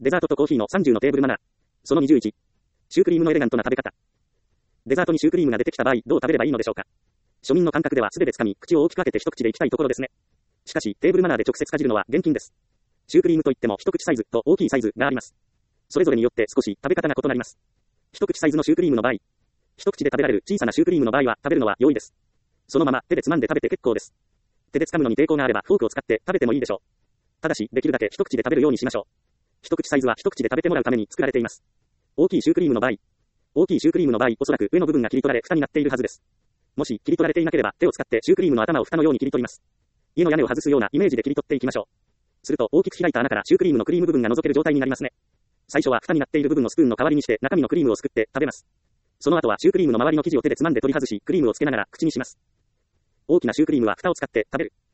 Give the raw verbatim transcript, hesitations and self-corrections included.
デザートとコーヒーのさんじゅうのテーブルマナー。そのにじゅういち。シュークリームのエレガントな食べ方。デザートにシュークリームが出てきた場合、どう食べればいいのでしょうか。庶民の感覚では素手で掴み、口を大きく開けて一口でいきたいところですね。しかし、テーブルマナーで直接かじるのは厳禁です。シュークリームといっても一口サイズと大きいサイズがあります。それぞれによって少し食べ方が異なります。一口サイズのシュークリームの場合、一口で食べられる小さなシュークリームの場合は食べるのは良いです。そのまま手でつまんで食べて結構です。手で掴むのに抵抗があればフォークを使って食べてもいいでしょう。ただし、できるだけ一口で食べるようにしましょう。一口サイズは一口で食べてもらうために作られています。大きいシュークリームの場合、大きいシュークリームの場合、おそらく上の部分が切り取られ蓋になっているはずです。もし切り取られていなければ手を使ってシュークリームの頭を蓋のように切り取ります。家の屋根を外すようなイメージで切り取っていきましょう。すると大きく開いた穴からシュークリームのクリーム部分が覗ける状態になりますね。最初は蓋になっている部分をスプーンの代わりにして中身のクリームをすくって食べます。その後はシュークリームの周りの生地を手でつまんで取り外し、クリームをつけながら口にします。大きなシュークリームは蓋を使って食べる。